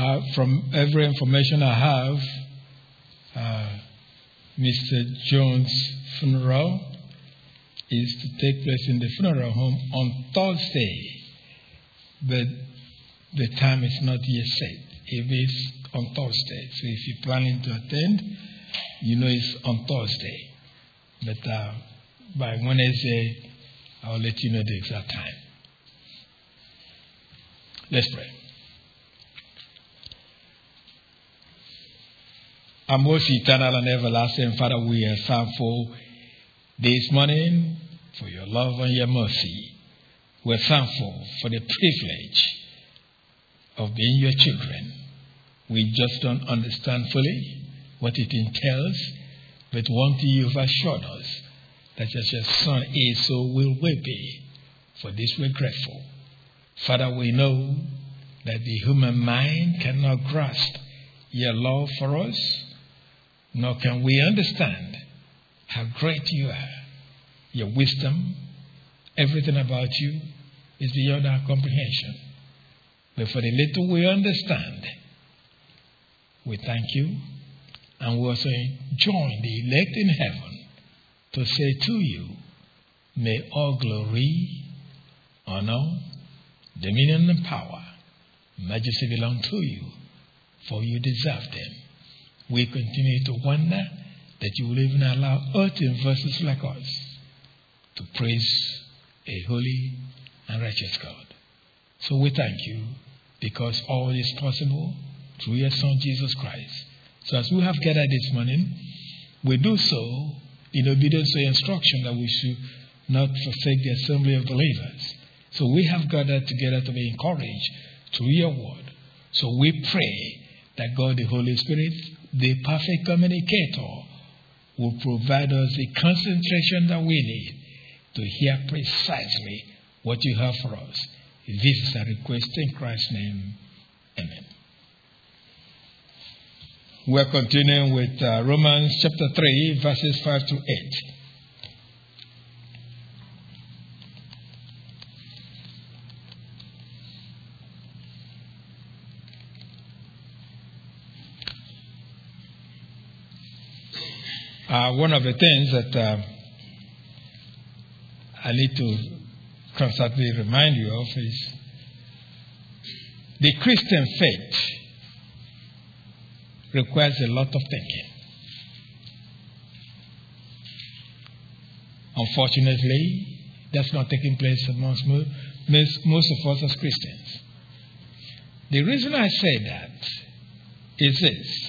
From every information I have, Mr. Jones' funeral is to take place in the funeral home on Thursday, but the time is not yet set. It is on Thursday, so if you're planning to attend, you know it's on Thursday. But by Wednesday, I'll let you know the exact time. Let's pray. Our most eternal and everlasting Father, we are thankful this morning for your love and your mercy. We're thankful for the privilege of being your children. We just don't understand fully what it entails, but one thing you've assured us, that as your Son is, so will we be. For this we're grateful. Father, we know that the human mind cannot grasp your love for us, nor can we understand how great you are. Your wisdom, everything about you is beyond our comprehension. But for the little we understand, we thank you, and we also join the elect in heaven to say to you, may all glory, honor, dominion and power, majesty belong to you, for you deserve them. We continue to wonder that you will even allow earthen vessels like us to praise a holy and righteous God. So we thank you, because all is possible through your Son Jesus Christ. So as we have gathered this morning, we do so in obedience to instruction that we should not forsake the assembly of believers. So we have gathered together to be encouraged through your word. So we pray that God the Holy Spirit, the perfect communicator, will provide us the concentration that we need to hear precisely what you have for us. This is a request in Christ's name. Amen. We're continuing with Romans chapter 3, verses 5 to 8. One of the things that I need to constantly remind you of is the Christian faith requires a lot of thinking. Unfortunately, that's not taking place amongst most of us as Christians. The reason I say that is this.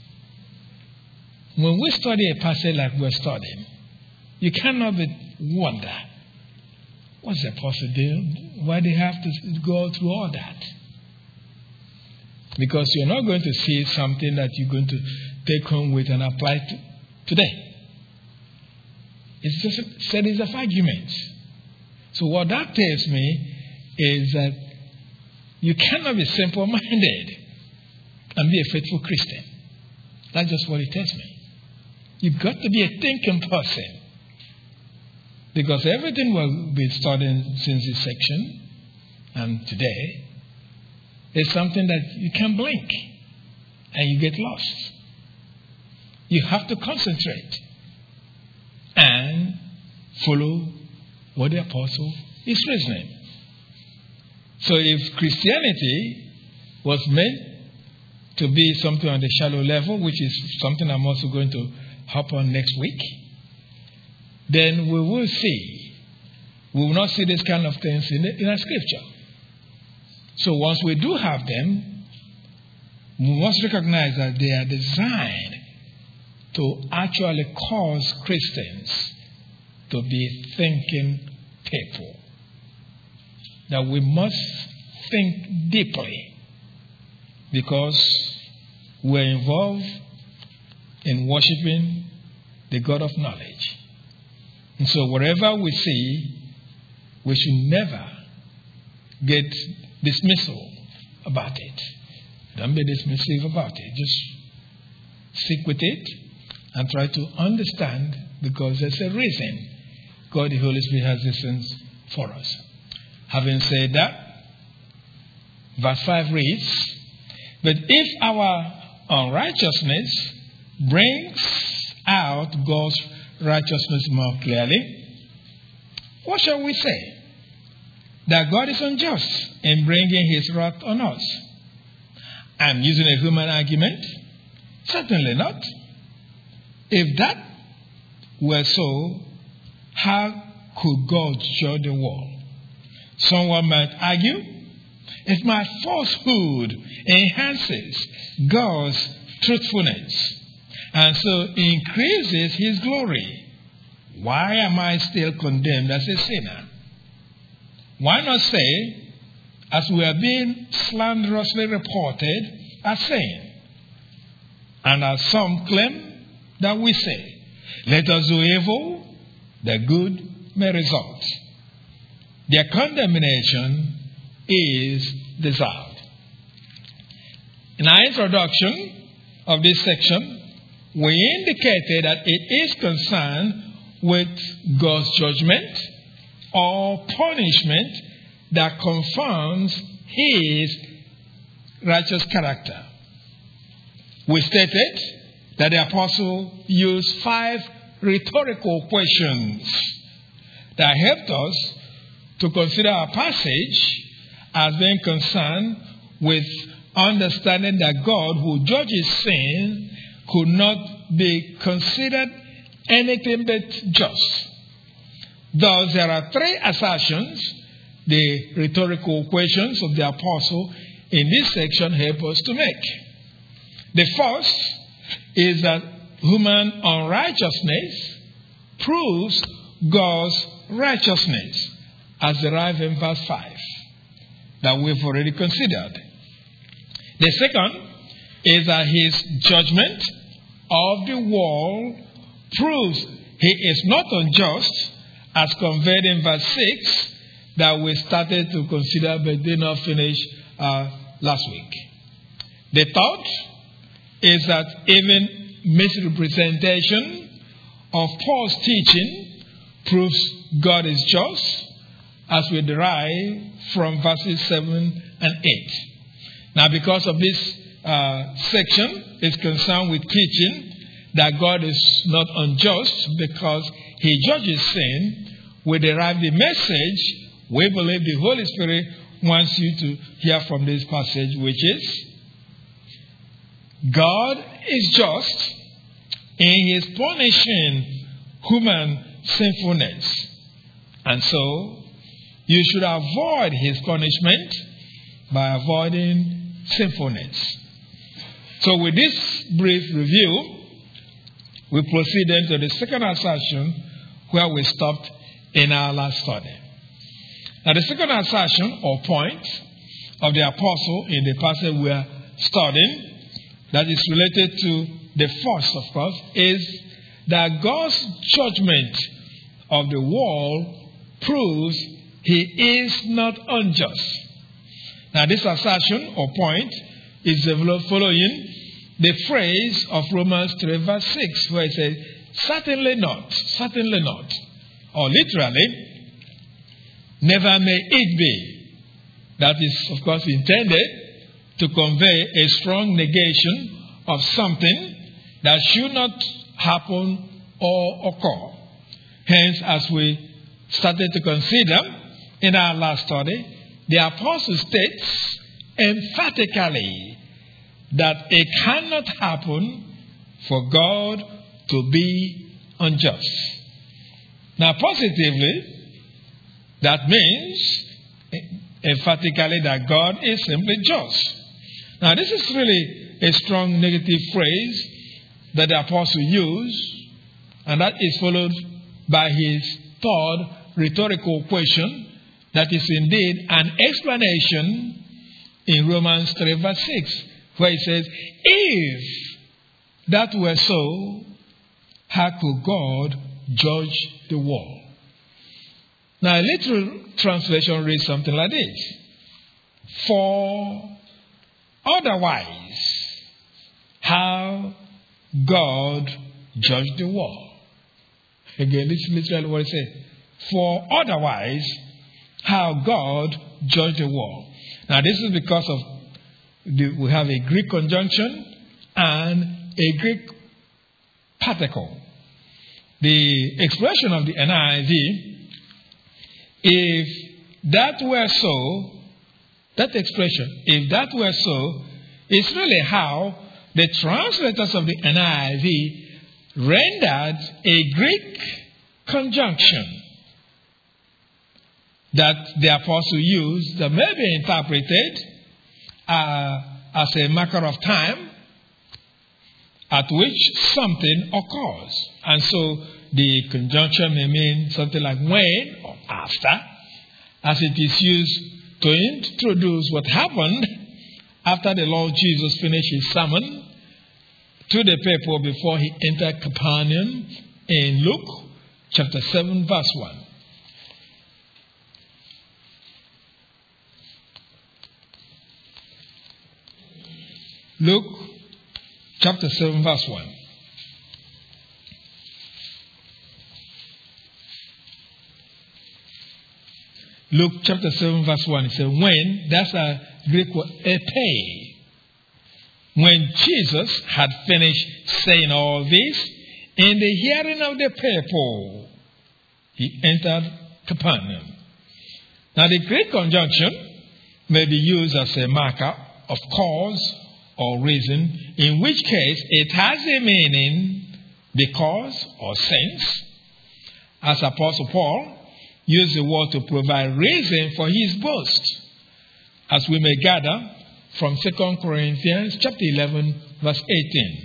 When we study a passage like we're studying, you cannot but wonder, what's the apostle doing? Why they have to go through all that? Because you're not going to see something that you're going to take home with and apply today. It's just a series of arguments. So what that tells me is that you cannot be simple-minded and be a faithful Christian. That's just what it tells me. You've got to be a thinking person. Because everything we've been studying since this section and today is something that you can blink and you get lost. You have to concentrate and follow what the apostle is reasoning. So if Christianity was meant to be something on the shallow level, which is something I'm also going to hop on next week, then we will not see this kind of things in our scripture. So once we do have them, we must recognize that they are designed to actually cause Christians to be thinking people. That we must think deeply, because we're involved in worshiping the God of knowledge. And so whatever we see, we should never get dismissal about it. Don't be dismissive about it. Just stick with it and try to understand, because there's a reason God the Holy Spirit has these things for us. Having said that, verse 5 reads, But if our unrighteousness brings out God's righteousness more clearly, what shall we say? That God is unjust in bringing his wrath on us? I'm using a human argument? Certainly not. If that were so, how could God judge the world? Someone might argue, if my falsehood enhances God's truthfulness and so increases his glory, why am I still condemned as a sinner? Why not say, as we are being slanderously reported as saying, and as some claim that we say, let us do evil, the good may result. Their condemnation is deserved. In our introduction of this section, we indicated that it is concerned with God's judgment or punishment that confirms his righteous character. We stated that the apostle used 5 rhetorical questions that helped us to consider our passage as being concerned with understanding that God, who judges sin, could not be considered anything but just. Thus, there are 3 assertions, the rhetorical questions of the apostle in this section help us to make. The first is that human unrighteousness proves God's righteousness, as derived in verse 5, that we've already considered. The second is that his judgment of the world proves he is not unjust, as conveyed in verse 6, that we started to consider but did not finish last week. The third is that even misrepresentation of Paul's teaching proves God is just, as we derive from verses 7 and 8. Now, because of this section is concerned with teaching that God is not unjust because he judges sin, we derive the message we believe the Holy Spirit wants you to hear from this passage, which is, God is just in his punishing human sinfulness. And so, you should avoid his punishment by avoiding sinfulness. So with this brief review, we proceed into the second assertion where we stopped in our last study. Now, the second assertion or point of the apostle in the passage we are studying, that is related to the first, of course, is that God's judgment of the world proves he is not unjust. Now, this assertion or point is developed following the phrase of Romans 3 verse 6, where it says, certainly not, or literally, never may it be. That is, of course, intended to convey a strong negation of something that should not happen or occur. Hence, as we started to consider in our last study, the apostle states emphatically that it cannot happen for God to be unjust. Now, positively, that means emphatically that God is simply just. Now, this is really a strong negative phrase that the apostle used, and that is followed by his third rhetorical question, that is indeed an explanation in Romans 3 verse 6, where it says, if that were so, how could God judge the world? Now, a literal translation reads something like this. For otherwise, how God judged the world. Again, this is literally what it says. For otherwise, how God judged the world. Now, this is because of we have a Greek conjunction and a Greek particle. The expression of the NIV, if that were so, that expression, if that were so, is really how the translators of the NIV rendered a Greek conjunction that the apostle used, that may be interpreted as a marker of time at which something occurs. And so the conjunction may mean something like when or after, as it is used to introduce what happened after the Lord Jesus finished his sermon to the people before he entered Capernaum in Luke chapter 7 verse 1. Luke chapter 7 verse 1. Luke chapter 7 verse 1. It says, when, that's a Greek word, epe. When Jesus had finished saying all this, in the hearing of the people, he entered Capernaum. Now the Greek conjunction may be used as a marker of cause or reason, in which case it has a meaning because or since, as Apostle Paul used the word to provide reason for his boast, as we may gather from 2 Corinthians chapter 11 verse 18.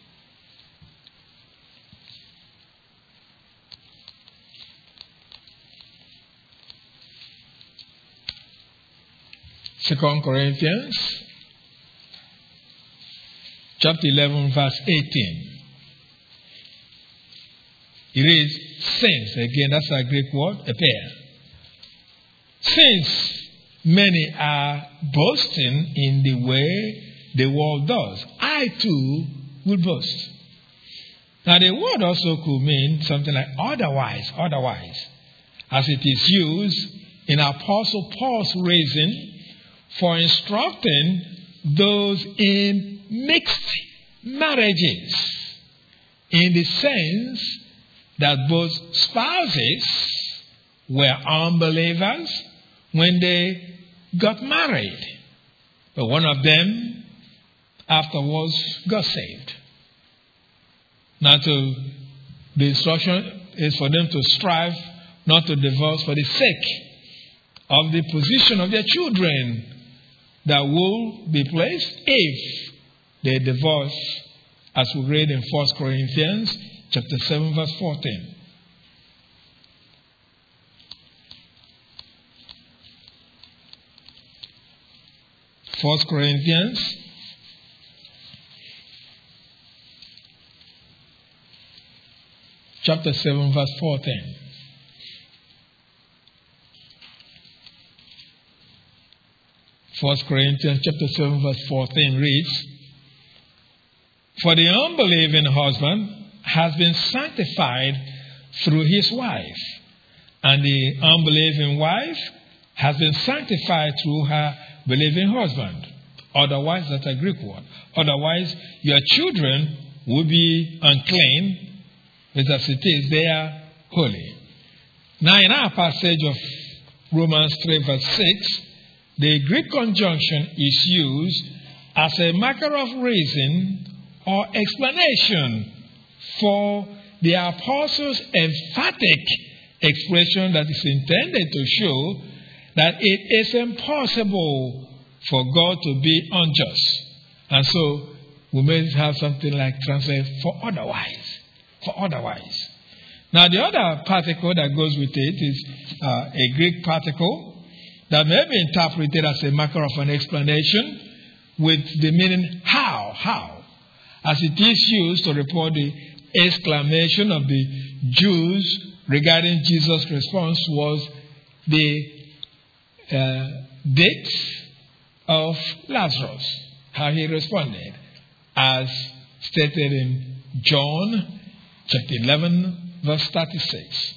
Second Corinthians chapter 11 verse 18. It reads, since, again that's a Greek word, a pair. Since many are boasting in the way the world does, I too will boast. Now the word also could mean something like otherwise, as it is used in Apostle Paul's reason for instructing those in mixed marriages, in the sense that both spouses were unbelievers when they got married, but one of them afterwards got saved. Now the instruction is for them to strive not to divorce for the sake of the position of their children that will be placed if they divorce, as we read in 1 Corinthians chapter 7 verse 14. First Corinthians chapter 7 verse 14. First Corinthians chapter 7 verse 14 reads, for the unbelieving husband has been sanctified through his wife, and the unbelieving wife has been sanctified through her believing husband. Otherwise, that's a Greek word. Otherwise, your children will be unclean, but as it is, they are holy. Now, in our passage of Romans 3 verse 6, the Greek conjunction is used as a marker of reason or explanation for the apostle's emphatic expression that is intended to show that it is impossible for God to be unjust. And so we may have something like translate for otherwise. For otherwise. Now the other particle that goes with it is a Greek particle that may be interpreted as a marker of an explanation with the meaning how, as it is used to report the exclamation of the Jews regarding Jesus' response was the death of Lazarus, how he responded, as stated in John chapter 11 verse 36.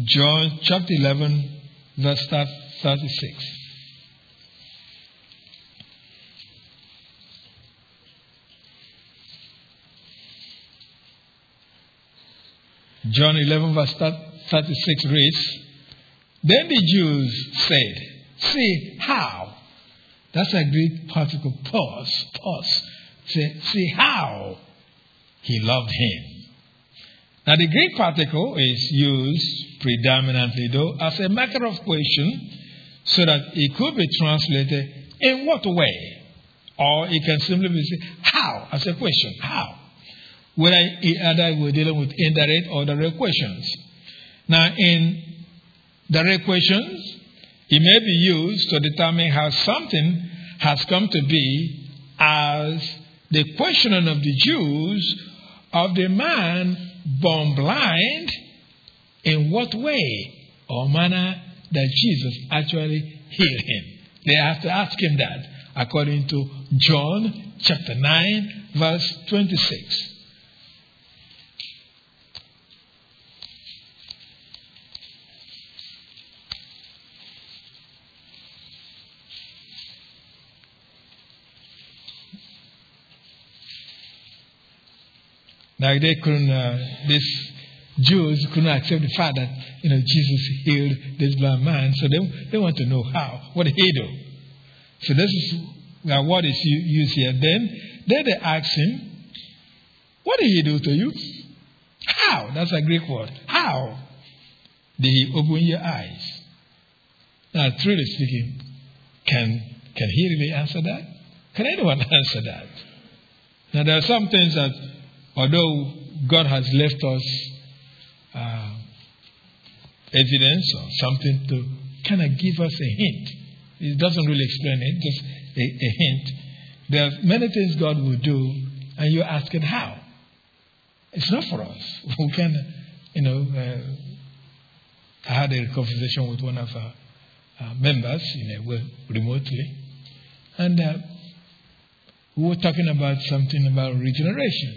John chapter 11, verse 36. John 11, verse 36 reads, Then the Jews said, See how. That's a Greek particle, pause. See how he loved him. Now the Greek particle is used predominantly, though, as a marker of question, so that it could be translated in what way? Or it can simply be said, how, as a question, how? Whether either we're dealing with indirect or direct questions. Now, in direct questions, it may be used to determine how something has come to be, as the questioning of the Jews of the man born blind, in what way or manner that Jesus actually healed him. They have to ask him that, according to John chapter 9, verse 26. Now they couldn't, these Jews couldn't accept the fact that Jesus healed this blind man, so they want to know how. What did he do? So this is what is used here. Then they ask him, what did he do to you? How? That's a Greek word. How did he open your eyes? Now, truly speaking, can he really answer that? Can anyone answer that? Now, there are some things that, although God has left us evidence or something to kind of give us a hint. It doesn't really explain it, just a hint. There are many things God will do, and you're asking how. It's not for us. We can, I had a conversation with one of our members, remotely, and we were talking about something about regeneration.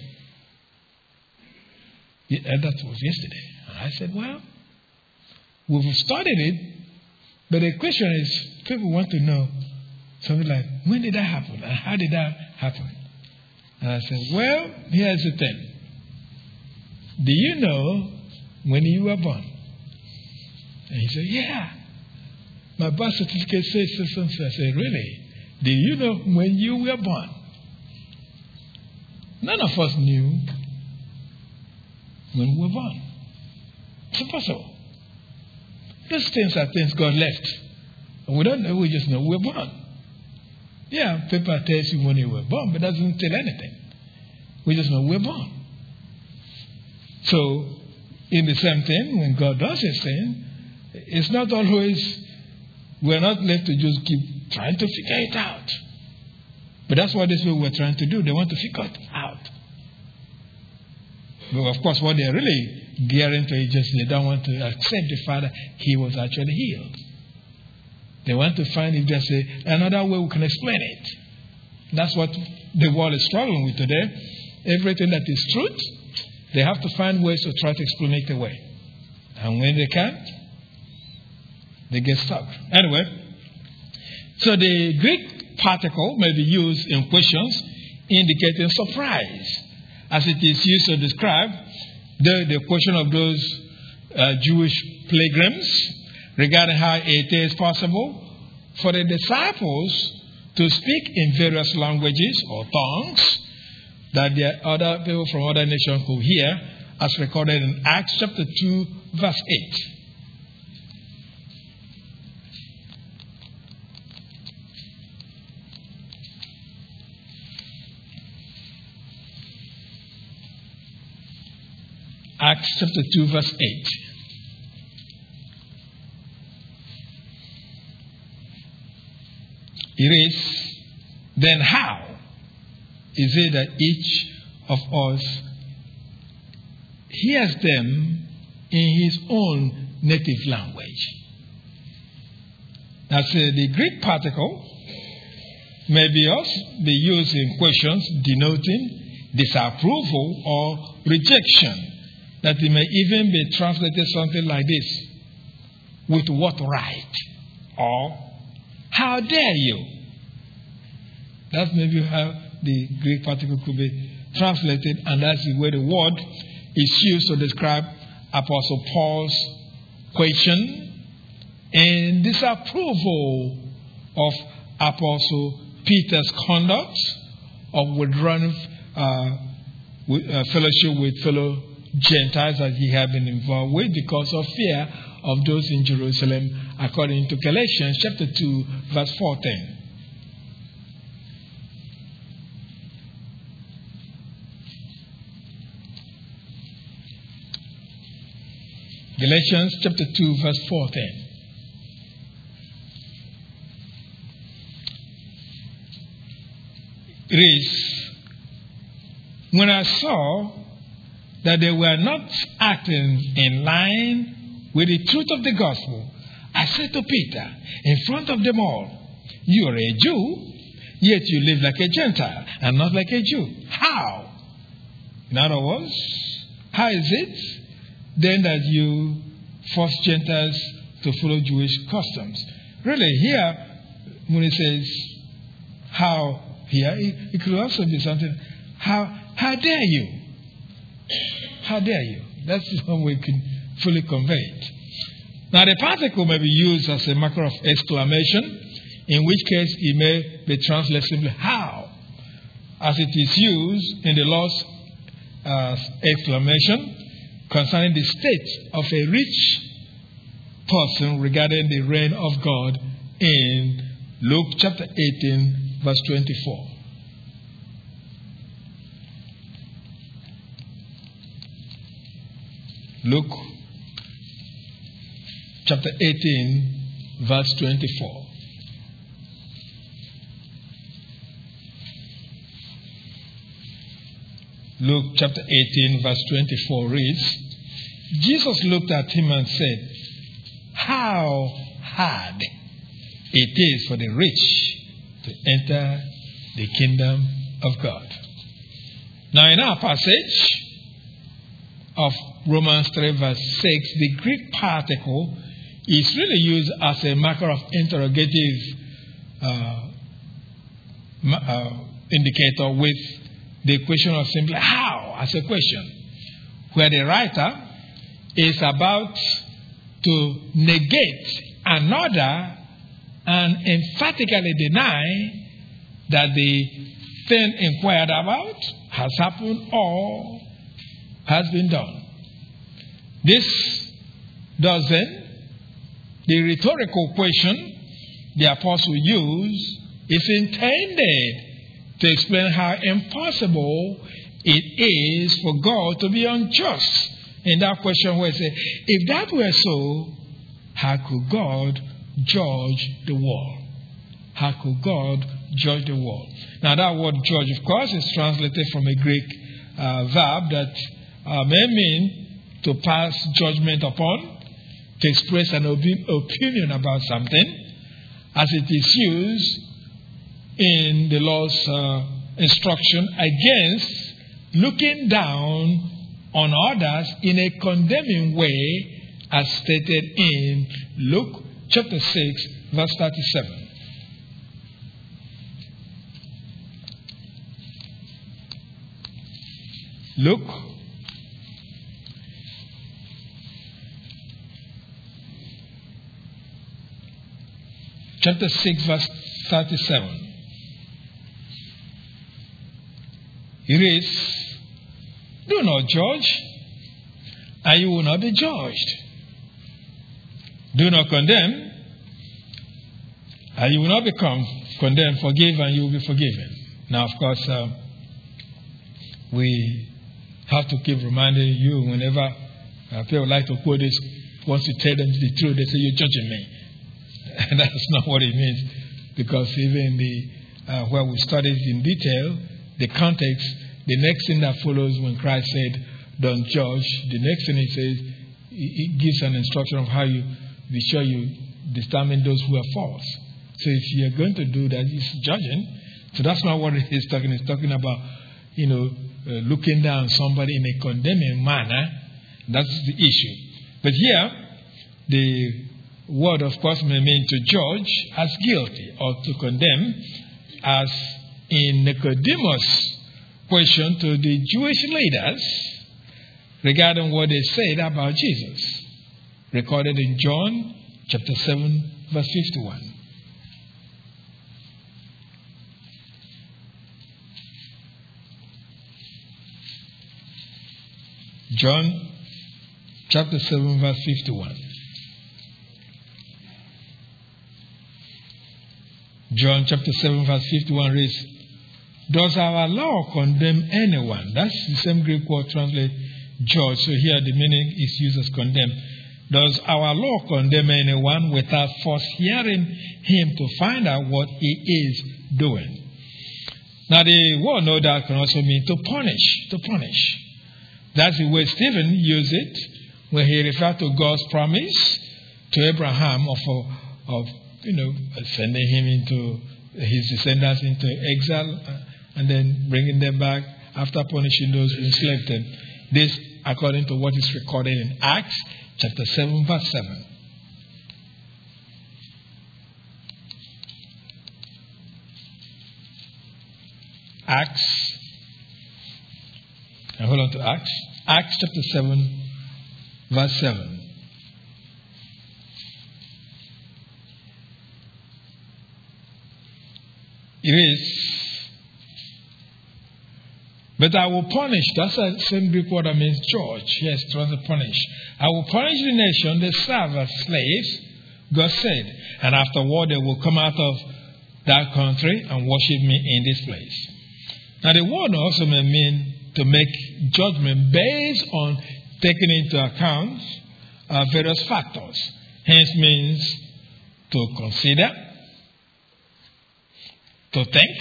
That was yesterday. And I said, well, we've studied it, but the question is, people want to know something like, when did that happen? And how did that happen? And I said, well, here's the thing. Do you know when you were born? And he said, yeah. My birth certificate says so. I said, really? Do you know when you were born? None of us knew when we were born. It's impossible. Those things are things God left. And we don't know, we just know we were born. Yeah, paper tells you when you were born, but doesn't tell anything. We just know we were born. So, in the same thing, when God does His thing, it's not always, we're not left to just keep trying to figure it out. But that's what these people were trying to do. They want to figure it out. But of course, what they're really gearing to is just they don't want to accept the fact that He was actually healed. They want to find if there's another way we can explain it. That's what the world is struggling with today. Everything that is truth, they have to find ways to try to explain it away. And when they can't, they get stuck. Anyway, so the Greek particle may be used in questions indicating surprise, as it is used to describe the question of those Jewish pilgrims regarding how it is possible for the disciples to speak in various languages or tongues that the other people from other nations could hear, as recorded in Acts chapter 2, verse 8. Acts chapter 2, verse 8. It reads, then how is it that each of us hears them in his own native language? Now, the Greek particle may be used in questions denoting disapproval or rejection. That it may even be translated something like this. with what right? Or, how dare you? That's maybe how the Greek particle could be translated, and that's the way the word is used to describe Apostle Paul's question and disapproval of Apostle Peter's conduct of withdrawing fellowship with fellow Gentiles that he had been involved with because of fear of those in Jerusalem, according to Galatians chapter 2, verse 14. Galatians chapter 2, verse 14. It is, when I saw that they were not acting in line with the truth of the gospel, I said to Peter, in front of them all, you are a Jew, yet you live like a Gentile and not like a Jew. How? In other words, how is it then that you force Gentiles to follow Jewish customs? Really, here, when it says how here, it could also be something, how dare you? How dare you? That's how we can fully convey it. Now, the particle may be used as a marker of exclamation, in which case it may be translated simply how, as it is used in the Lord's exclamation concerning the state of a rich person regarding the reign of God in Luke chapter 18, verse 24. Luke chapter 18, verse 24. Luke chapter 18, verse 24 reads, Jesus looked at him and said, how hard it is for the rich to enter the kingdom of God. Now, in our passage of Romans 3, verse 6, the Greek particle is really used as a marker of interrogative indicator with the question of simply how as a question, where the writer is about to negate another and emphatically deny that the thing inquired about has happened or has been done. This doesn't. The rhetorical question the apostle used is intended to explain how impossible it is for God to be unjust. In that question where it says, if that were so, how could God judge the world? How could God judge the world? Now that word judge, of course, is translated from a Greek verb that may mean to pass judgment upon, to express an opinion about something, as it is used in the Lord's instruction against looking down on others in a condemning way, as stated in Luke chapter 6, verse 37. Luke chapter 6, verse 37. It reads, do not judge, and you will not be judged. Do not condemn, and you will not become condemned. Forgive, and you will be forgiven. Now, of course, we have to keep reminding you whenever people like to quote this, once you tell them the truth, they say, you're judging me. And that's not what it means, because even where we studied in detail, the context, the next thing that follows when Christ said, don't judge, the next thing he says, he gives an instruction of how you be sure you determine those who are false. So if you're going to do that, it's judging. So that's not what he's talking. He's talking about, looking down on somebody in a condemning manner. That's the issue. But here, the word, of course, may mean to judge as guilty or to condemn, as in Nicodemus' question to the Jewish leaders regarding what they said about Jesus, recorded in John chapter 7, verse 51. John chapter 7, verse 51. John chapter 7, verse 51 reads, "Does our law condemn anyone?" That's the same Greek word translated judge. So here the meaning is used as condemn. "Does our law condemn anyone without first hearing him to find out what he is doing?" Now the word "no doubt" can also mean to punish. To punish. That's the way Stephen used it when he referred to God's promise to Abraham of sending him into his descendants into exile and then bringing them back after punishing those who enslaved them. This according to what is recorded in Acts chapter 7, verse 7. Hold on to Acts. Acts chapter 7, verse 7. It is, "But I will punish," that's the same Greek word that means judge. Yes, to punish. "I will punish the nation they serve as slaves," God said, "and afterward they will come out of that country and worship me in this place." Now the word also may mean to make judgment based on taking into account various factors. Hence means to consider, to think.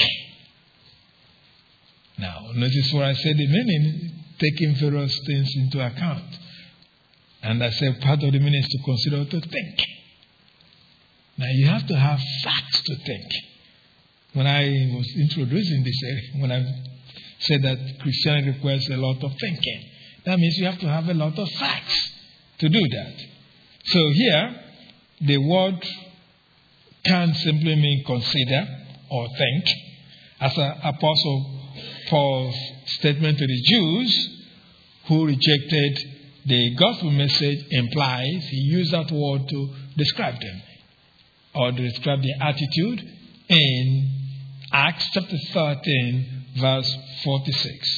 Now, notice what I said, the meaning, taking various things into account. And I said part of the meaning is to consider, to think. Now, you have to have facts to think. When I was introducing this, when I said that Christianity requires a lot of thinking, that means you have to have a lot of facts to do that. So here, the word can simply mean consider or think. As Apostle Paul's statement to the Jews who rejected the gospel message implies, he used that word to describe them or to describe their attitude in Acts chapter 13, verse 46.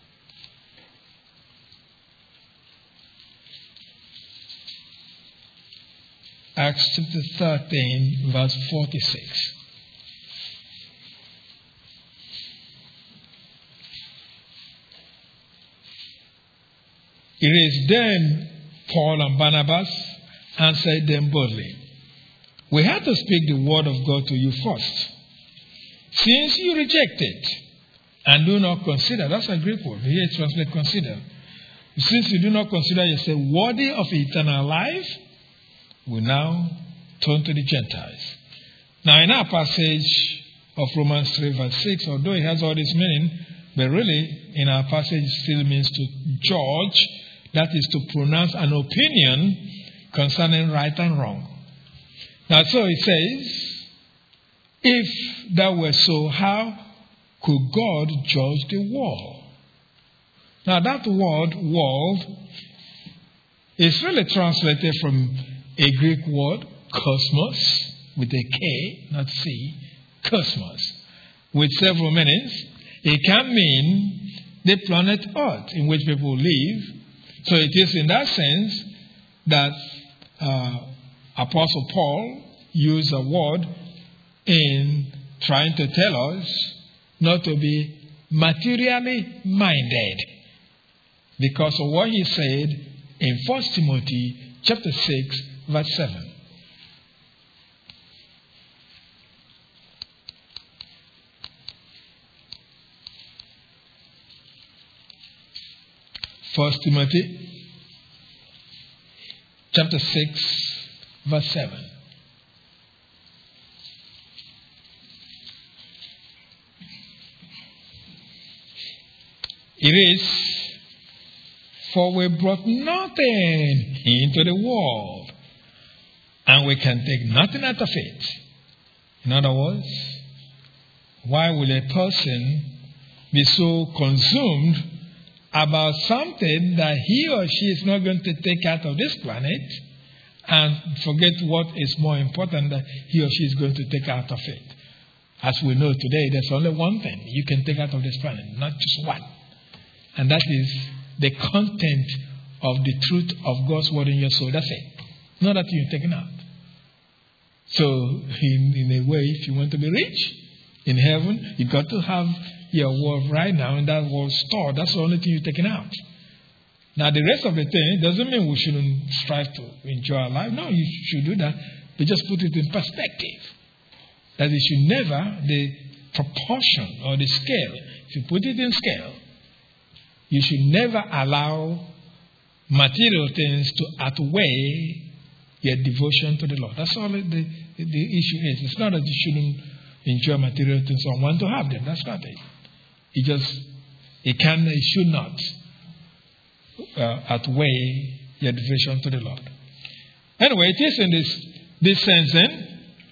Acts chapter 13, verse 46. It is then Paul and Barnabas answered them boldly, "We had to speak the word of God to you first. Since you reject it and do not consider," that's a Greek word, here it translates consider. "Since you do not consider yourself worthy of eternal life, we now turn to the Gentiles." Now in our passage of Romans 3 verse 6, although it has all this meaning, but really in our passage it still means to judge, that is to pronounce an opinion concerning right and wrong. Now so it says, if that were so, how could God judge the world? Now that word world is really translated from a Greek word, cosmos, with a K, not C, cosmos, with several meanings. It can mean the planet Earth in which people live. So it is in that sense that Apostle Paul used a word in trying to tell us not to be materially minded, because of what he said in 1 Timothy chapter 6, verse 7. First Timothy chapter 6, verse 7. It is, "For we brought nothing into the world, and we can take nothing out of it. In other words, why will a person be so consumed about something that he or she is not going to take out of this planet and forget what is more important that he or she is going to take out of it? As we know today, there's only one thing you can take out of this planet, not just one. And that is the content of the truth of God's word in your soul. That's it. Not that you're taking out. So, in a way, if you want to be rich in heaven, you've got to have your word right now in that word stored. That's the only thing you're taking out. Now, the rest of the thing doesn't mean we shouldn't strive to enjoy our life. No, you should do that. But just put it in perspective. That it should never, the proportion or the scale, if you put it in scale, you should never allow material things to outweigh your devotion to the Lord. That's all the issue is. It's not that you shouldn't enjoy material things or want to have them. That's not it. It should not outweigh your devotion to the Lord. Anyway, it is in this sense then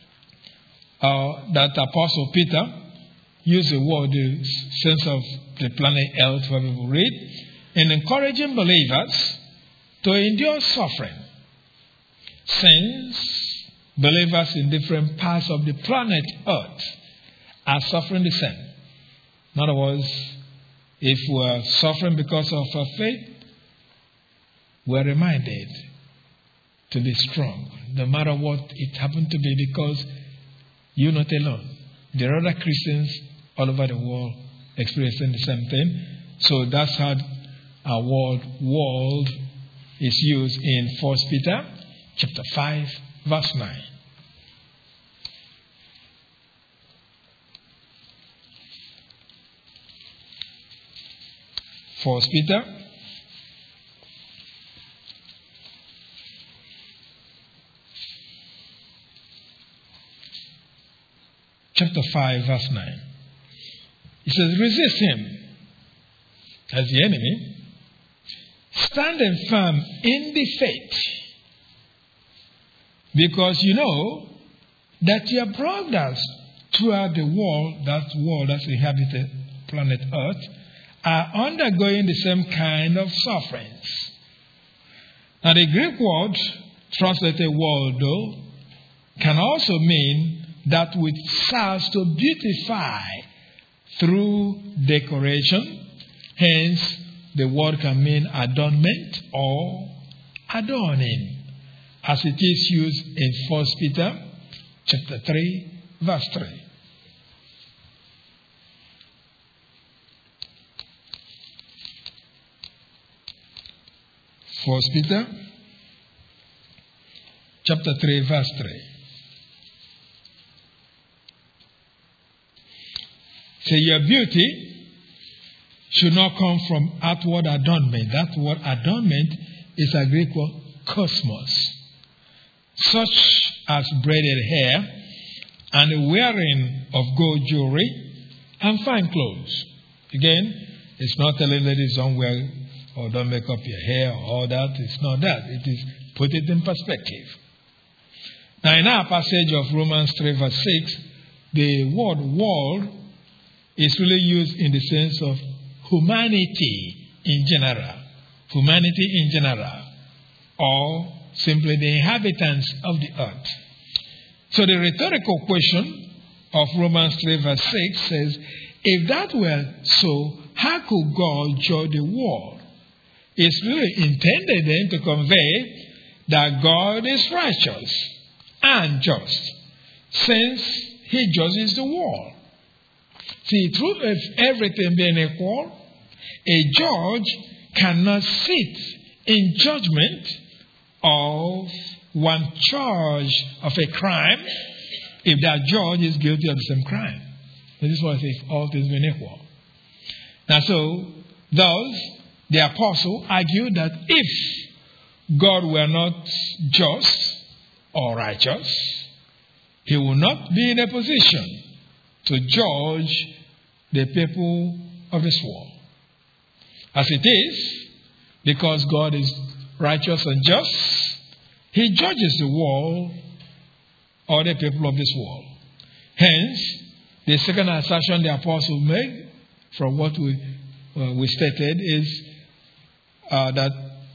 that Apostle Peter used the word, the sense of the planet Earth, where we read, in encouraging believers to endure suffering, since believers in different parts of the planet Earth are suffering the same. In other words, if we're suffering because of our faith, we're reminded to be strong, no matter what it happened to be, because you're not alone. There are other Christians all over the world experiencing the same thing. So that's how our world is used in 1 Peter chapter 5, verse 9. First Peter chapter 5, verse 9. It says, resist him, as the enemy, standing firm in the faith, because you know that your brothers throughout the world that's inhabited planet Earth, are undergoing the same kind of sufferings. Now the Greek word, translated world though, can also mean that which serves to beautify through decoration. Hence, the word can mean adornment or adorning, as it is used in 1 Peter chapter 3, verse 3. First Peter chapter 3, verse 3. Say, your beauty should not come from outward adornment. That word adornment is a Greek word, cosmos. Such as braided hair and the wearing of gold jewelry and fine clothes. Again, it's not telling ladies don't wear or don't make up your hair or all that. It's not that. It is put it in perspective. Now in our passage of Romans 3 verse 6, the word world is really used in the sense of humanity in general. Humanity in general. Or simply the inhabitants of the earth. So the rhetorical question of Romans 3 verse 6 says, if that were so, how could God judge the world? It's really intended then to convey that God is righteous and just, since he judges the world. See, through everything being equal, a judge cannot sit in judgment of one charge of a crime if that judge is guilty of the same crime. This is what it says, all things being equal. Now so, thus, the apostle argued that if God were not just or righteous, he will not be in a position to judge the people of this world. As it is, because God is righteous and just, He judges the world or the people of this world. Hence, the second assertion the apostle made from what we stated is that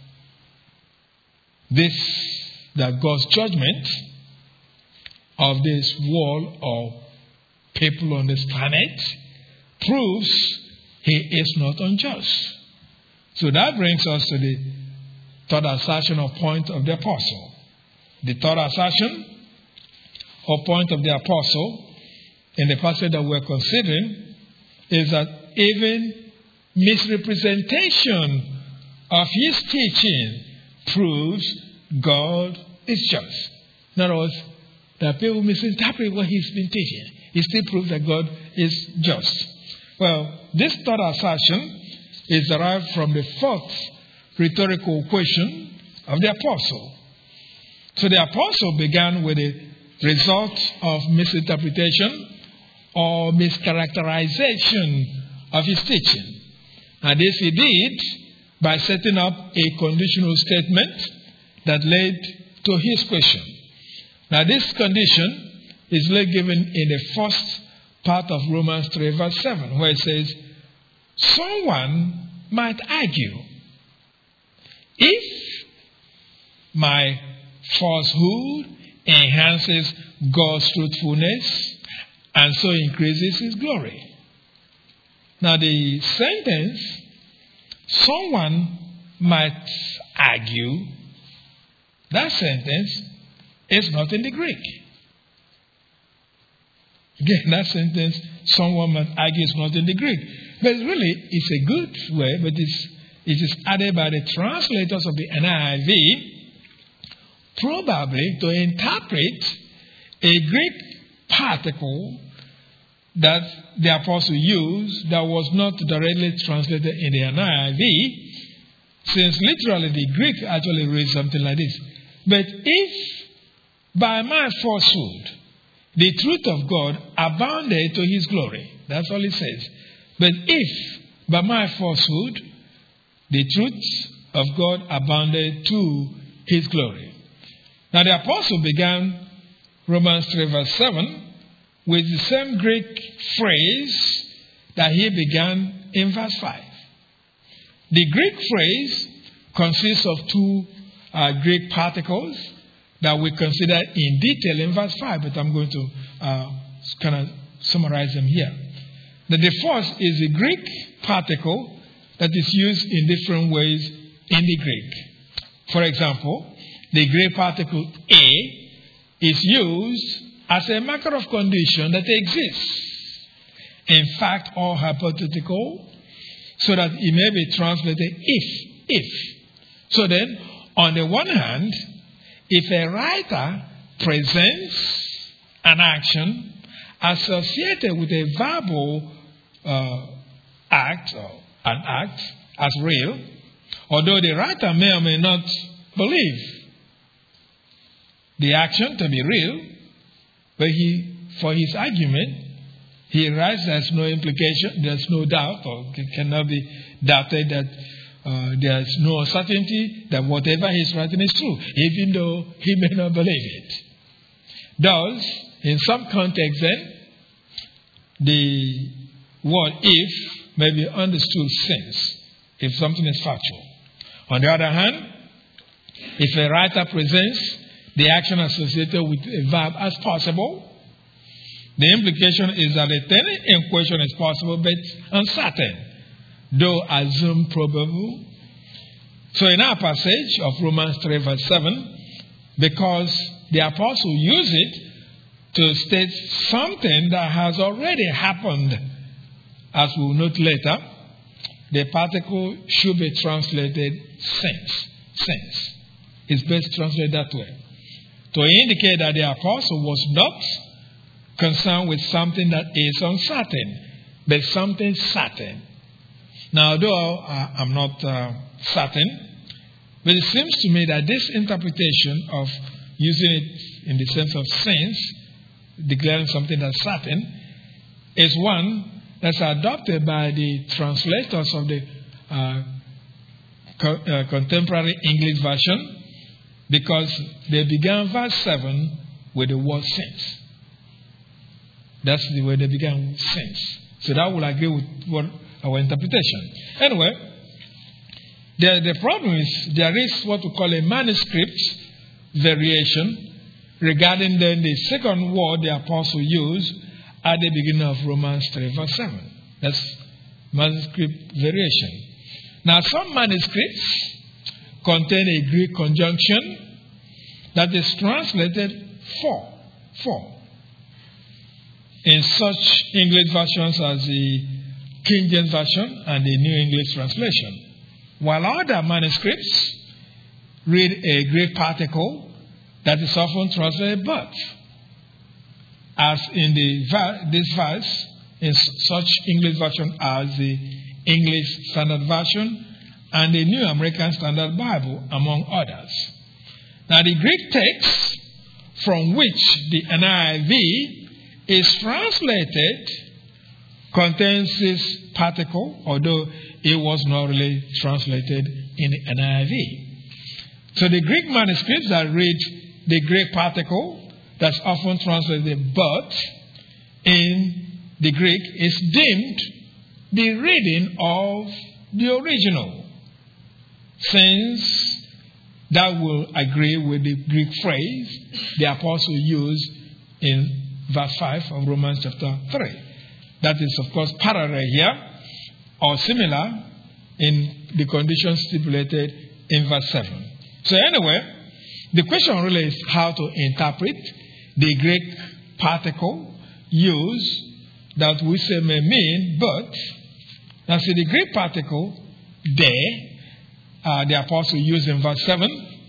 God's judgment of this world or people on this planet proves he is not unjust. So that brings us to the third assertion or point of the apostle. The third assertion or point of the apostle in the passage that we're considering is that even misrepresentation of his teaching proves God is just. In other words, that people misinterpret what he's been teaching. It still proves that God is just. Well, this third assertion is derived from the fourth rhetorical question of the apostle. So the apostle began with the result of misinterpretation or mischaracterization of his teaching. And this he did by setting up a conditional statement that led to his question. Now this condition is given in the first part of Romans 3 verse 7, where it says, someone might argue, if my falsehood enhances God's truthfulness and so increases his glory. Now the sentence, someone might argue, that sentence is not in the Greek. Again, that sentence, someone might argue, is not in the Greek. But really, it's a good word, but it is added by the translators of the NIV, probably to interpret a Greek particle that the apostle used that was not directly translated in the NIV, since literally the Greek actually reads something like this. But if by my falsehood the truth of God abounded to his glory, that's all it says. But if by my falsehood the truth of God abounded to his glory. Now the apostle began Romans 3 verse 7 with the same Greek phrase that he began in verse 5. The Greek phrase consists of two Greek particles that we consider in detail in verse 5, but I'm going to kind of summarize them here. The first is a Greek particle that is used in different ways in the Greek. For example, the Greek particle a is used as a marker of condition that exists, in fact, or hypothetical, so that it may be translated if. So then, on the one hand, if a writer presents an action associated with a verbal act or an act as real, although the writer may or may not believe the action to be real, but for his argument, he writes there's no implication, there's no doubt, or it cannot be doubted that there's no certainty that whatever he's writing is true, even though he may not believe it. Thus, in some contexts then, the word if may be understood since, if something is factual. On the other hand, if a writer presents the action associated with a verb as possible, the implication is that the thing in question is possible but uncertain, though assumed probable. So in our passage of Romans 3 verse 7, because the apostle used it to state something that has already happened, as we will note later, the particle should be translated since. It's best translated that way, to indicate that the apostle was not concerned with something that is uncertain, but something certain. Now, although I'm not certain, but it seems to me that this interpretation of using it in the sense of sense, declaring something that's certain, is one that's adopted by the translators of the contemporary English version, because they began verse 7 with the word since. That's the way they began with since. So that will agree with what our interpretation. Anyway, the problem is there is what we call a manuscript variation regarding then the second word the apostle used at the beginning of Romans 3 verse 7. That's manuscript variation. Now some manuscripts contain a Greek conjunction that is translated for. In such English versions as the King James Version and the New English Translation. While other manuscripts read a Greek particle that is often translated but. As in this verse, in such English version as the English Standard Version and the New American Standard Bible, among others. Now the Greek text from which the NIV is translated contains this particle, although it was not really translated in the NIV. So the Greek manuscripts that read the Greek particle that's often translated but in the Greek is deemed the reading of the original, since that will agree with the Greek phrase the apostle used in verse 5 of Romans chapter 3. That is, of course, parallel here or similar in the conditions stipulated in verse 7. So anyway, the question really is how to interpret the Greek particle used that we say may mean but. Now see, the Greek particle there, the apostle used in verse 7,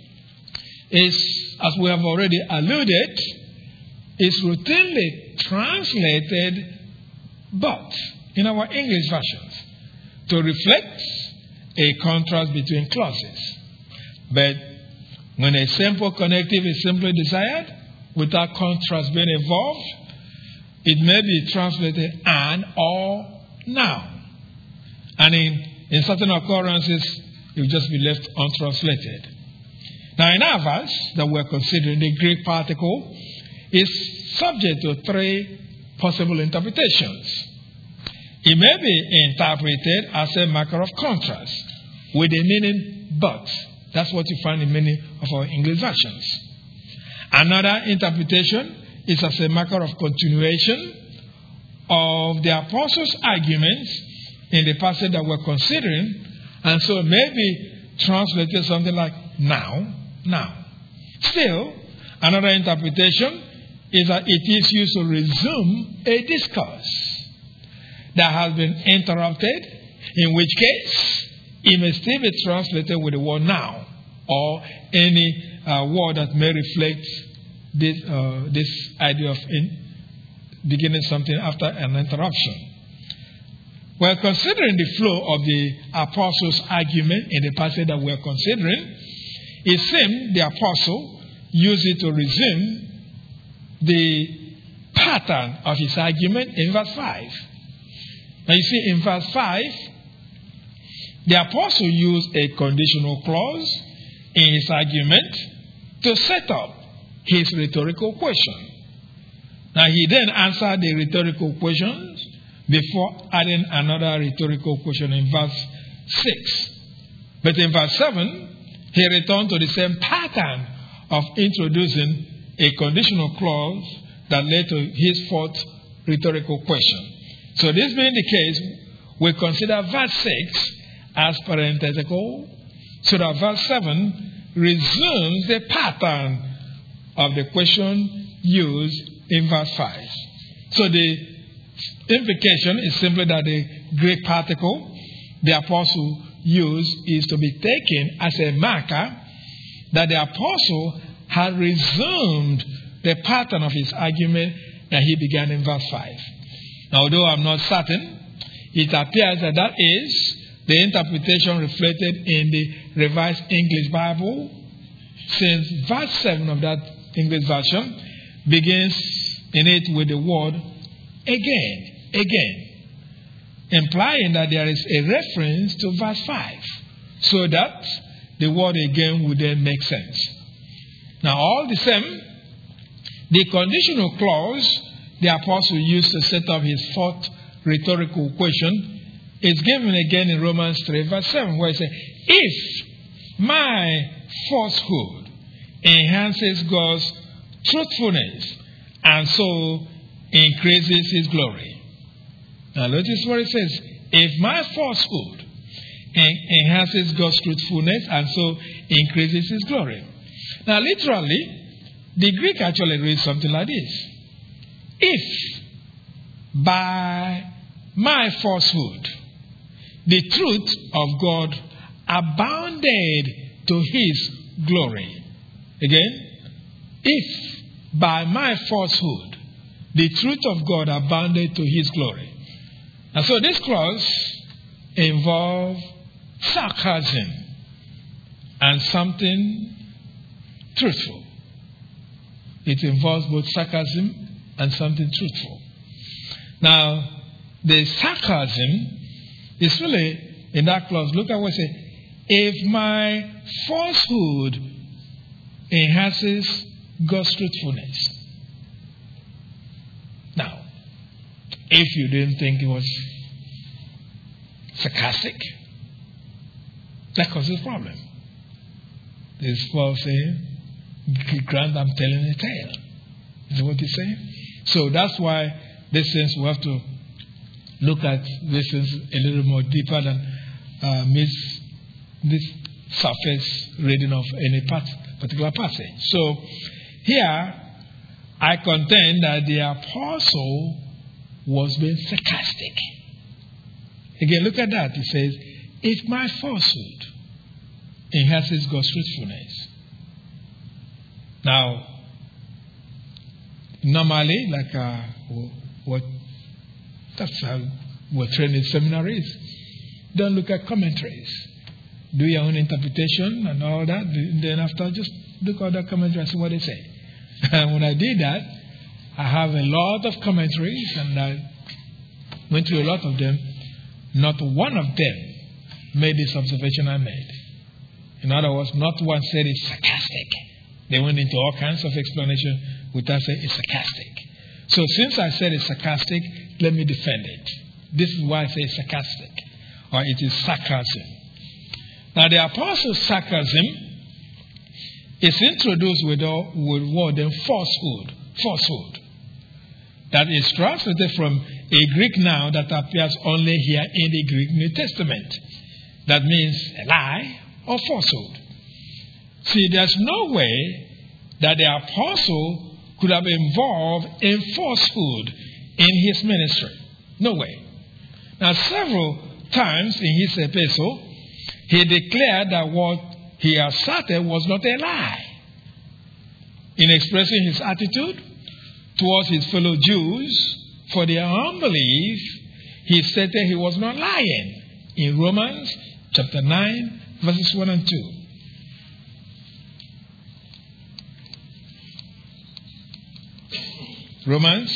is, as we have already alluded, is routinely translated but in our English versions to reflect a contrast between clauses. But when a simple connective is simply desired without contrast being involved, it may be translated and or now. And in certain occurrences, it will just be left untranslated. Now in our verse that we're considering, the Greek particle is subject to three possible interpretations. It may be interpreted as a marker of contrast with a meaning but. That's what you find in many of our English versions. Another interpretation is as a marker of continuation of the apostles' arguments in the passage that we're considering, and so it may be translated something like now. Still, another interpretation is that it is used to resume a discourse that has been interrupted, in which case it may still be translated with the word now, or any word that may reflect this idea of beginning something after an interruption. We're considering the flow of the apostles' argument in the passage that we're considering. It seems the apostle used it to resume the pattern of his argument in verse 5. Now you see, in verse 5, the apostle used a conditional clause in his argument to set up his rhetorical question. Now he then answered the rhetorical questions before adding another rhetorical question in verse 6. But in verse 7, he returned to the same pattern of introducing a conditional clause that led to his fourth rhetorical question. So this being the case, we consider verse 6 as parenthetical, so that verse 7 resumes the pattern of the question used in verse 5. So the implication is simply that the Greek particle the apostle used is to be taken as a marker that the apostle had resumed the pattern of his argument that he began in verse 5. Now, although I'm not certain, it appears that that is the interpretation reflected in the Revised English Bible, since verse 7 of that English version begins in it with the word again, implying that there is a reference to verse 5, so that the word again would then make sense. Now, all the same, the conditional clause the apostle used to set up his fourth rhetorical question is given again in Romans 3 verse 7, where it says, if my falsehood enhances God's truthfulness and so increases his glory. Now notice what it says. If my falsehood enhances God's truthfulness and so increases his glory. Now literally, the Greek actually reads something like this. If by my falsehood the truth of God abounded to his glory. Again, if by my falsehood the truth of God abounded to his glory. And so this clause involves sarcasm and something truthful. It involves both sarcasm and something truthful. Now, the sarcasm is really in that clause. Look at what it says. If my falsehood enhances God's truthfulness. Now, if you didn't think it was sarcastic, that causes a problem. This is Paul saying, grant I'm telling a tale. Is what he's saying? So that's why this sense we have to look at this sense a little more deeper than this surface reading of any particular passage. So here I contend that the apostle was being sarcastic. Again, look at that. He says, if my falsehood enhances God's truthfulness. Now, normally, like that's how we're trained in seminaries. Don't look at commentaries. Do your own interpretation and all that. Then after, just look at the commentary and see what they say. And when I did that, I have a lot of commentaries and I went through a lot of them. Not one of them made this observation I made. In other words, not one said it's sarcastic. They went into all kinds of explanation without saying it's sarcastic. So since I said it's sarcastic, let me defend it. This is why I say it's sarcastic, or it is sarcasm. Now the apostle's sarcasm is introduced with word then falsehood. Falsehood. That is translated from a Greek noun that appears only here in the Greek New Testament. That means a lie or falsehood. See, there's no way that the apostle could have been involved in falsehood in his ministry. No way. Now, several times in his epistle, he declared that what he asserted was not a lie. In expressing his attitude towards his fellow Jews for their unbelief, he stated he was not lying in Romans chapter 9, verses 1 and 2. Romans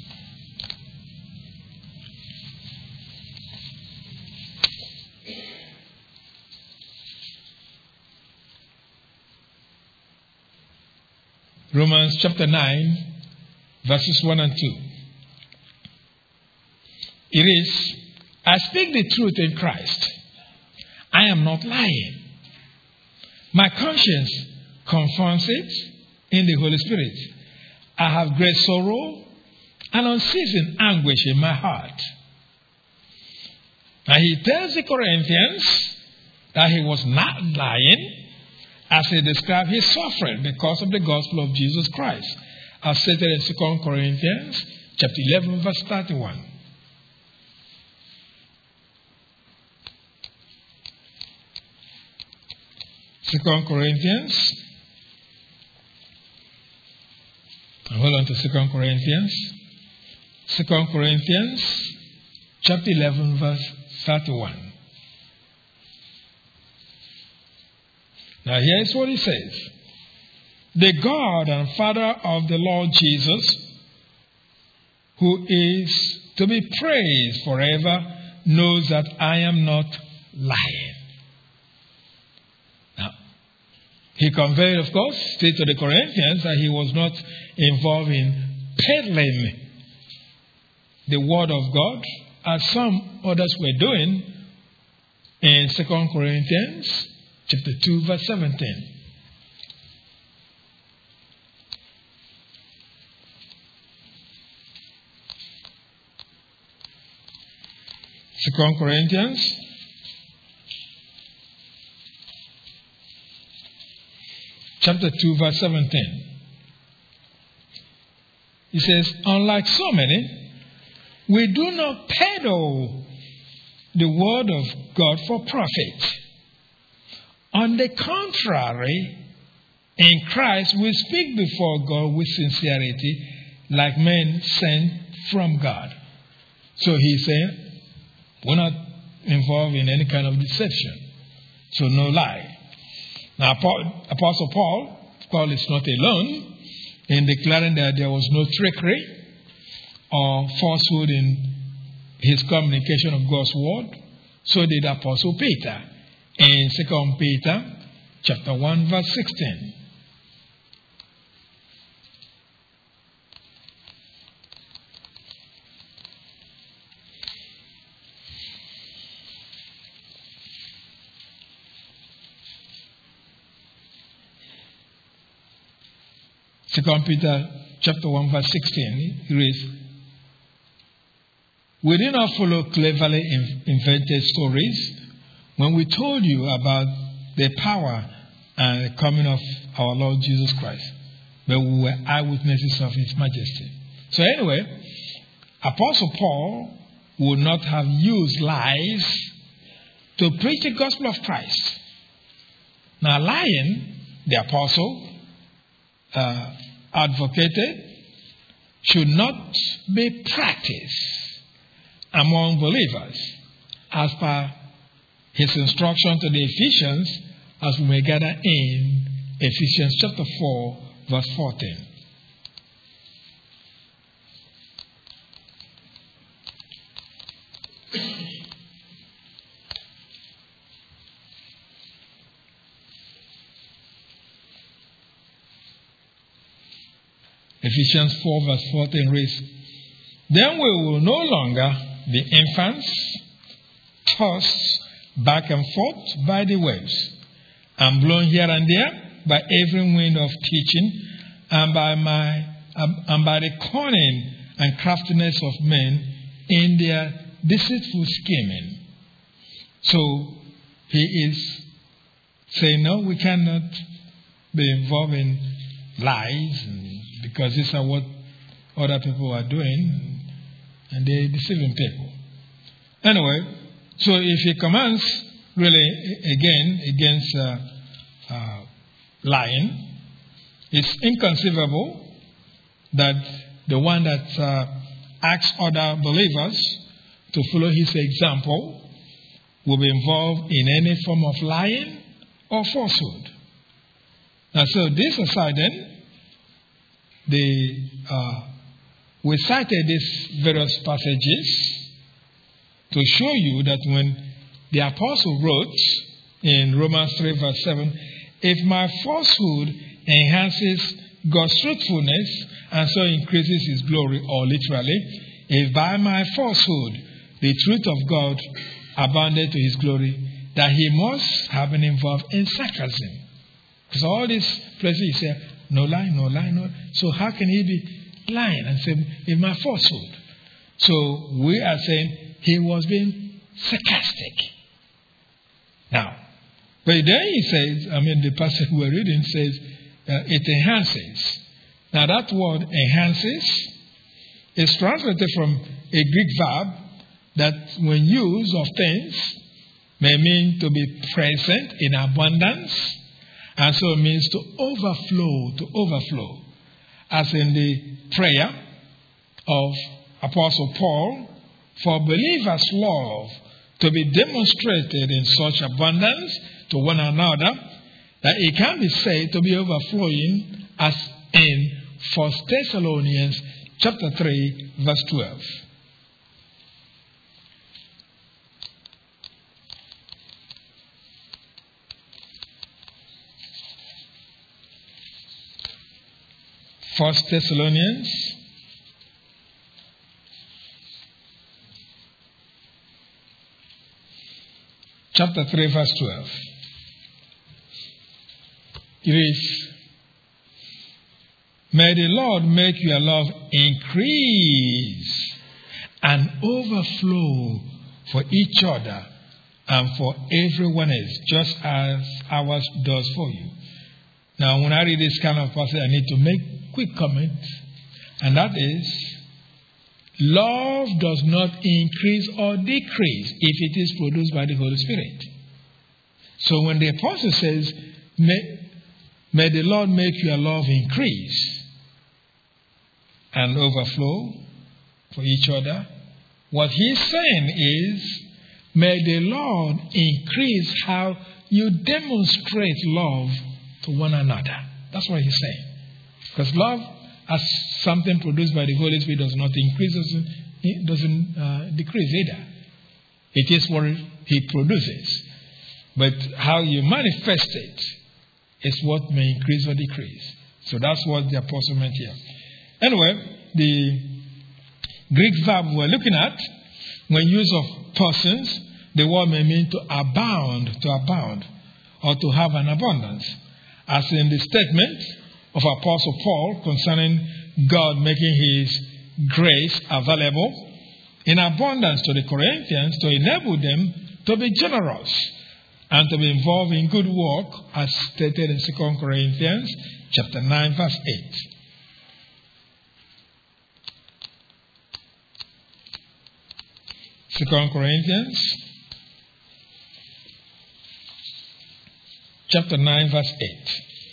chapter 9, verses 1 and 2. It is, I speak the truth in Christ. I am not lying. My conscience confirms it in the Holy Spirit. I have great sorrow and unceasing anguish in my heart. Now he tells the Corinthians that he was not lying as he described his suffering because of the gospel of Jesus Christ, as stated in 2 Corinthians chapter 11, verse 31. Second Corinthians. Hold on to 2 Corinthians. 2 Corinthians chapter 11, verse 31. Now here is what he says. The God and Father of the Lord Jesus, who is to be praised forever, knows that I am not lying. Now, He conveyed, of course, still to the Corinthians that he was not involved in peddling the word of God as some others were doing in 2 Corinthians chapter 2, verse 17. 2 Corinthians chapter 2, verse 17. He says, unlike so many, we do not peddle the word of God for profit. On the contrary, in Christ we speak before God with sincerity, like men sent from God. So he said, we're not involved in any kind of deception. So no lie. Now, Apostle Paul is not alone in declaring that there was no trickery or falsehood in his communication of God's word. So did Apostle Peter in 2 Peter chapter 1, verse 16. Second Peter chapter 1, verse 16, it reads, we did not follow cleverly invented stories when we told you about the power and the coming of our Lord Jesus Christ, but we were eyewitnesses of His majesty. So anyway, Apostle Paul would not have used lies to preach the gospel of Christ. Now, lying, the apostle advocated, should not be practiced among believers, as per his instruction to the Ephesians, as we may gather in Ephesians chapter 4, verse 14. Ephesians 4, verse 14 reads, then we will no longer be infants, tossed back and forth by the waves, and blown here and there by every wind of teaching, and by the cunning and craftiness of men in their deceitful scheming. So he is saying, no, we cannot be involved in lies, because these are what other people are doing, and they're deceiving people. Anyway, so if he commands really again against lying, it's inconceivable that the one that asks other believers to follow his example will be involved in any form of lying or falsehood. Now, so this aside then, we cited these various passages to show you that when the apostle wrote in Romans 3 verse 7, if my falsehood enhances God's truthfulness and so increases His glory, or literally, if by my falsehood the truth of God abounded to His glory, that He must have been involved in sarcasm. Because all these places He said, no lie, no lie, no. So how can He be lying and say, in my falsehood? So we are saying He was being sarcastic. Now, but then he says, the passage we're reading says, it enhances. Now that word enhances is translated from a Greek verb that when used of things may mean to be present in abundance, and so it means to overflow. As in the prayer of Apostle Paul, for believers' love to be demonstrated in such abundance to one another that it can be said to be overflowing, as in 1 Thessalonians chapter 3, verse 12. 1 Thessalonians chapter 3, verse 12. It is, may the Lord make your love increase and overflow for each other and for everyone else, just as ours does for you. Now, when I read this kind of passage, I need to make quick comment, and that is, love does not increase or decrease if it is produced by the Holy Spirit. So when the apostle says, may the Lord make your love increase and overflow for each other, what he's saying is, may the Lord increase how you demonstrate love to one another. That's what he's saying. Because love, as something produced by the Holy Spirit, does not increase, it doesn't decrease either. It is what he produces. But how you manifest it is what may increase or decrease. So that's what the apostle meant here. Anyway, the Greek verb we're looking at, when used of persons, the word may mean to abound, or to have an abundance. As in the statement of Apostle Paul concerning God making his grace available in abundance to the Corinthians to enable them to be generous and to be involved in good work, as stated in 2 Corinthians chapter 9, verse 8. Second Corinthians chapter 9, verse 8.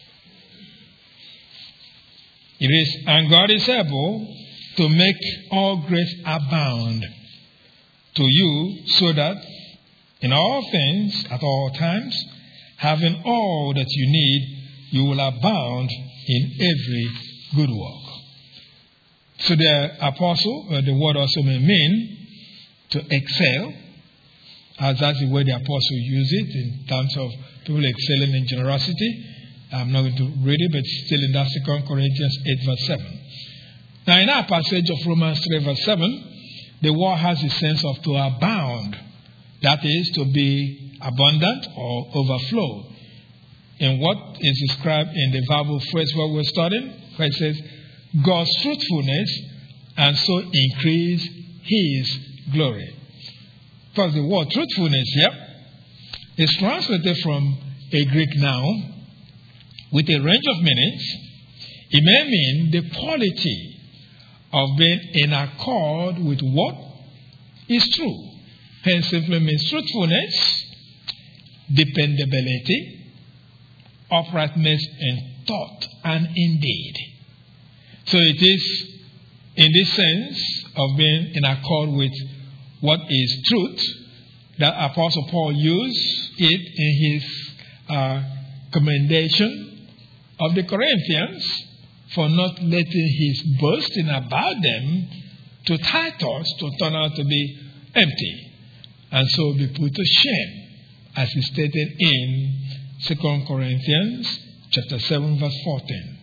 It is, and God is able to make all grace abound to you, so that in all things, at all times, having all that you need, you will abound in every good work. So the apostle, the word also may mean to excel, as that's the way the apostle used it in terms of people excelling in generosity. I'm not going to read it, but still in that 2 Corinthians 8, verse 7. Now, in our passage of Romans 3, verse 7, the word has the sense of to abound. That is, to be abundant or overflow. In what is described in the verbal phrase where we're studying, where it says, God's fruitfulness, and so increase his glory. Because the word truthfulness here is translated from a Greek noun with a range of meanings. It may mean the quality of being in accord with what is true. Hence simply means truthfulness, dependability, uprightness in thought and in deed. So it is in this sense of being in accord with what is truth that Apostle Paul used it in his commendation of the Corinthians for not letting his boasting about them to Titus to turn out to be empty and so be put to shame, as is stated in 2 Corinthians chapter 7, verse 14.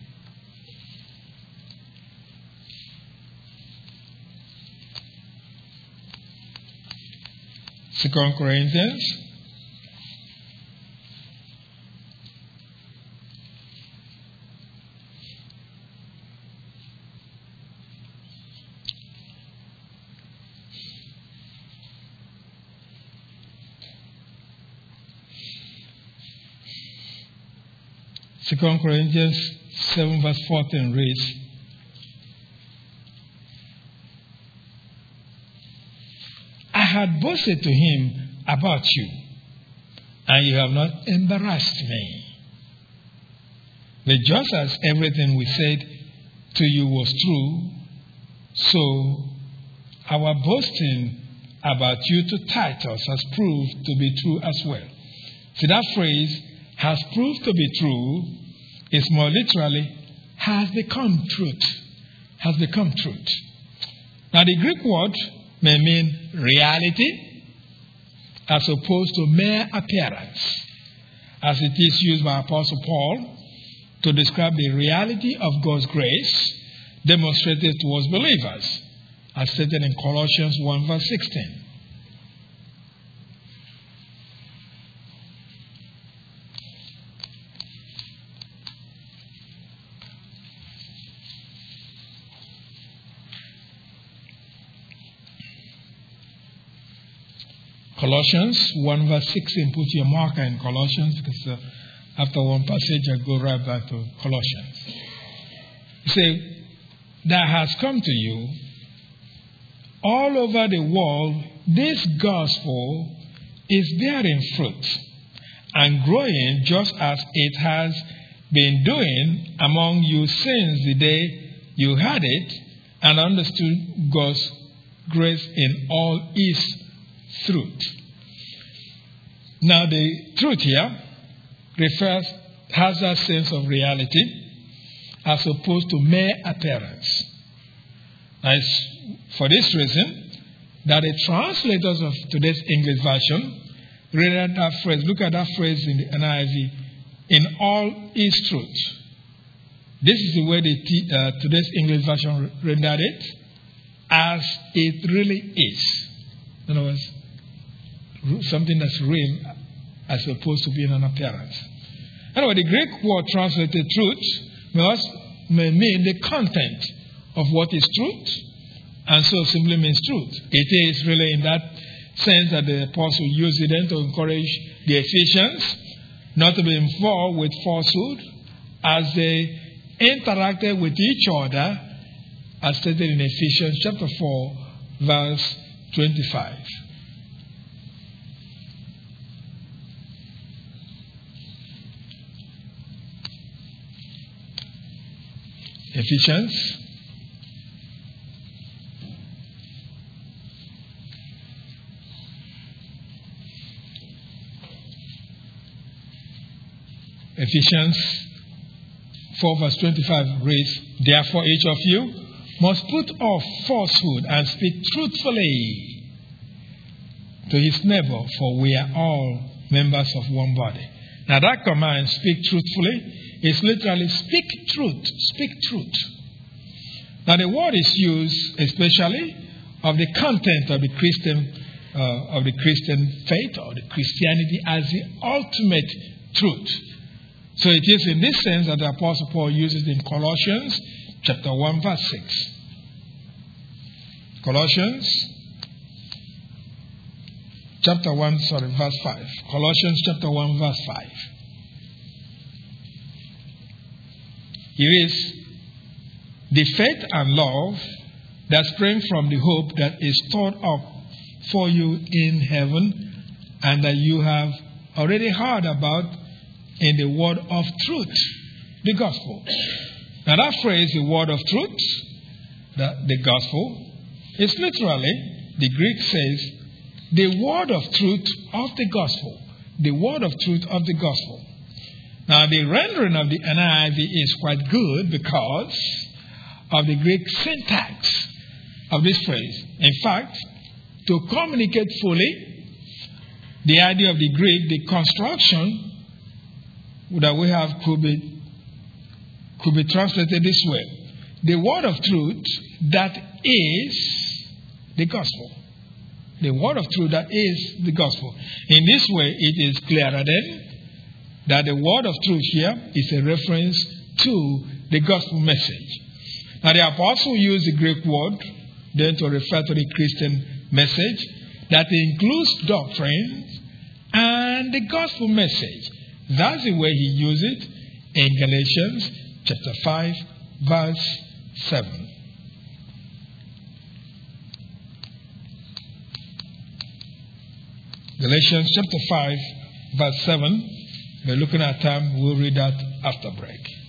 Second Corinthians Second Corinthians 7 verse 14 reads, I had boasted to him about you, and you have not embarrassed me. But just as everything we said to you was true, so our boasting about you to Titus has proved to be true as well. See, that phrase, has proved to be true, is more literally, has become truth. Has become truth. Now, the Greek word may mean reality as opposed to mere appearance, as it is used by Apostle Paul to describe the reality of God's grace demonstrated towards believers, as stated in Colossians 1 verse 16. Colossians 1 verse 16, put your marker in Colossians, because after one passage I go right back to Colossians. You say, that has come to you all over the world, this gospel is bearing fruit and growing just as it has been doing among you since the day you heard it and understood God's grace in all its truth. Now the truth here has a sense of reality as opposed to mere appearance. Now it's for this reason that the translators of today's English version read that phrase, look at that phrase in the NIV, in all its truth. This is the way today's English version rendered it, as it really is. In other words, something that's real as opposed to being an appearance. Anyway, the Greek word translated truth may mean the content of what is truth, and so simply means truth. It is really in that sense that the apostle used it then to encourage the Ephesians not to be involved with falsehood as they interacted with each other, as stated in Ephesians chapter 4, verse 25. Ephesians Ephesians 4 verse 25 reads, therefore each of you must put off falsehood and speak truthfully to his neighbor, for we are all members of one body. Now that command, speak truthfully, is literally speak truth. Speak truth. Now the word is used especially of the content of the Christian faith or the Christianity as the ultimate truth. So it is in this sense that the Apostle Paul uses it in Colossians chapter 1 verse 6. Colossians chapter 1, verse 5. Colossians chapter 1 verse 5. Here is the faith and love that spring from the hope that is stored up for you in heaven and that you have already heard about in the word of truth, the gospel. Now that phrase, the word of truth, the gospel, is literally, the Greek says, the word of truth of the gospel. The word of truth of the gospel. Now the rendering of the NIV is quite good because of the Greek syntax of this phrase. In fact, to communicate fully the idea of the Greek, the construction that we have could be translated this way. The word of truth that is the gospel. The word of truth that is the gospel. In this way, it is clearer then that the word of truth here is a reference to the gospel message. Now the apostle used the Greek word then to refer to the Christian message that includes doctrines and the gospel message. That's the way he used it in Galatians chapter 5 verse 7. Galatians chapter 5 verse 7. We're looking at time. We'll read that after break.